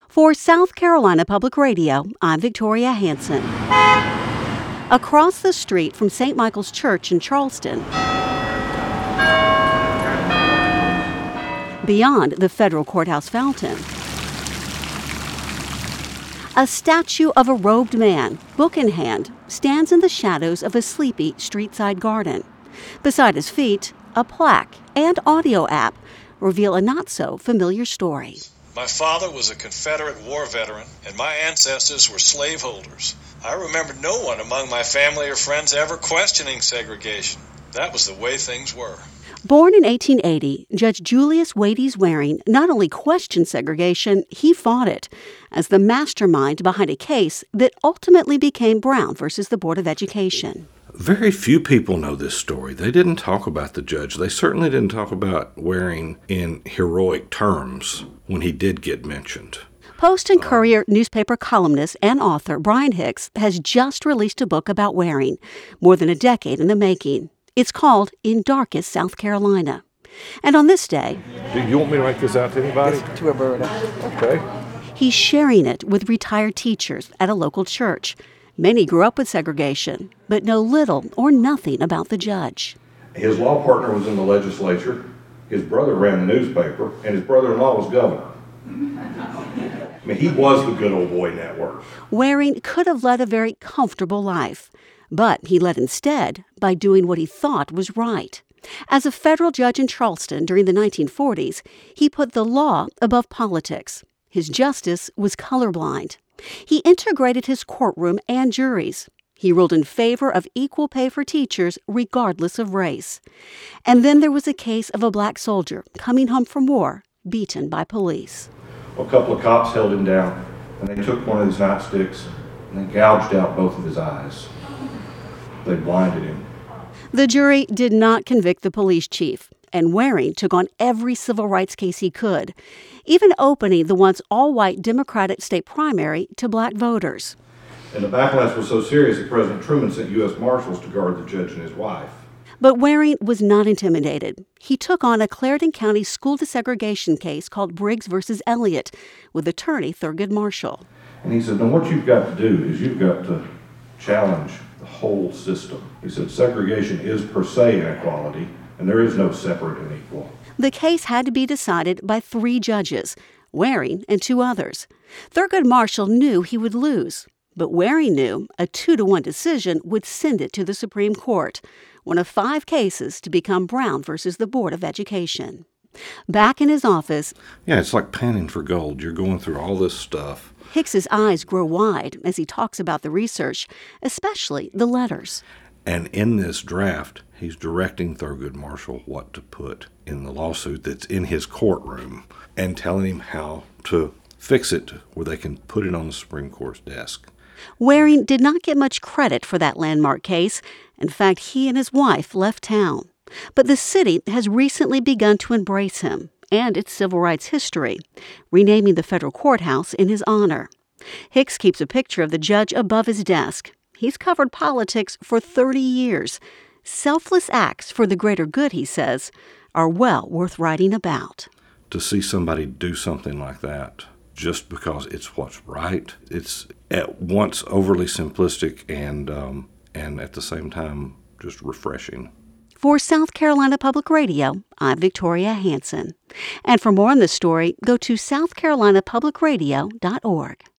For South Carolina Public Radio, I'm Victoria Hanson. Across the street from St. Michael's Church in Charleston, beyond the federal courthouse fountain, a statue of a robed man, book in hand, stands in the shadows of a sleepy street-side garden. Beside his feet, a plaque and audio app reveal a not-so-familiar story. My father was a Confederate war veteran, and my ancestors were slaveholders. I remember no one among my family or friends ever questioning segregation. That was the way things were. Born in 1880, Judge Julius Wades Waring not only questioned segregation, he fought it as the mastermind behind a case that ultimately became Brown versus the Board of Education. Very few people know this story. They didn't talk about the judge. They certainly didn't talk about Waring in heroic terms when he did get mentioned. Post and Courier newspaper columnist and author Brian Hicks has just released a book about Waring, more than a decade in the making. It's called In Darkest South Carolina. And on this day... Do you want me to write this out to anybody? Yes, to a bird. Okay. He's sharing it with retired teachers at a local church. Many grew up with segregation, but know little or nothing about the judge. His law partner was in the legislature, his brother ran the newspaper, and his brother-in-law was governor. I mean, he was the good old boy network. Waring could have led a very comfortable life, but he led instead by doing what he thought was right. As a federal judge in Charleston during the 1940s, he put the law above politics. His justice was colorblind. He integrated his courtroom and juries. He ruled in favor of equal pay for teachers regardless of race. And then there was a case of a black soldier coming home from war, beaten by police. A couple of cops held him down, and they took one of his nightsticks, and they gouged out both of his eyes. They blinded him. The jury did not convict the police chief, and Waring took on every civil rights case he could, even opening the once all-white Democratic state primary to black voters. And the backlash was so serious that President Truman sent U.S. Marshals to guard the judge and his wife. But Waring was not intimidated. He took on a Clarendon County school desegregation case called Briggs versus Elliott with attorney Thurgood Marshall. And he said, now what you've got to do is you've got to challenge the whole system. He said, segregation is per se inequality, and there is no separate and equal. The case had to be decided by 3 judges, Waring and 2 others. Thurgood Marshall knew he would lose, but Waring knew a 2-1 decision would send it to the Supreme Court, one of 5 cases to become Brown versus the Board of Education. Back in his office... Yeah, it's like panning for gold. You're going through all this stuff. Hicks's eyes grow wide as he talks about the research, especially the letters. And in this draft, he's directing Thurgood Marshall what to put in the lawsuit that's in his courtroom and telling him how to fix it where they can put it on the Supreme Court's desk. Waring did not get much credit for that landmark case. In fact, he and his wife left town. But the city has recently begun to embrace him and its civil rights history, renaming the federal courthouse in his honor. Hicks keeps a picture of the judge above his desk. He's covered politics for 30 years. Selfless acts for the greater good, he says, are well worth writing about. To see somebody do something like that just because it's what's right, it's at once overly simplistic and at the same time just refreshing. For South Carolina Public Radio, I'm Victoria Hanson. And for more on this story, go to southcarolinapublicradio.org.